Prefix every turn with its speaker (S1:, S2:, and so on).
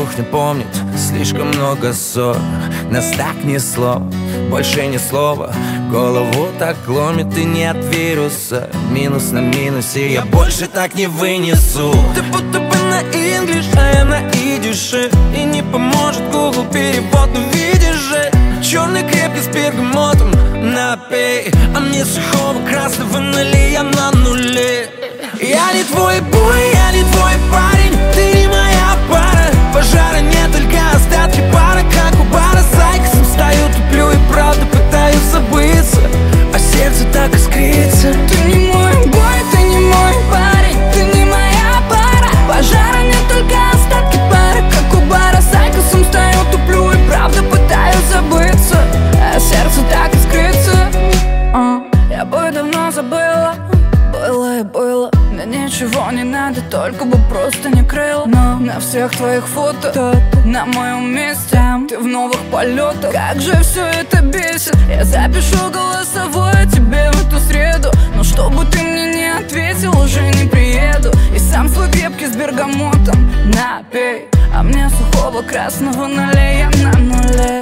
S1: кухня помнит слишком много ссор. Нас так несло, больше ни слова. Голову так ломит и нет вируса. Минус на минусе, я больше так не вынесу. Ты будто бы на инглиш, а я на идише. И не поможет Google перевод, но видишь же, черный крепкий с бергамотом напей. А мне сухого красного налей, я на нуле. Я не твой бой, я не твой парень, ты не моя пара. Пожара нет, только остатки пара. Как у бара с айкосом стою, туплю и правда пытаюсь забыться, а сердце так искрится.
S2: Ты не мой бой, ты не мой парень, ты не моя пара. Пожара нет, только остатки пара. Как у бара с айкосом стою, туплю и правда пытаюсь забыться, а сердце так искрится. Я бы давно забыла, было и было. Мне ничего не надо, только бы просто не крыл. Но на всех твоих фото, на моем месте, ты в новых полетах. Как же все это бесит. Я запишу голосовое тебе в эту среду, но чтобы ты мне не ответил, уже не приеду. И сам свой крепкий с бергамотом напей, а мне сухого красного налей, я на нуле.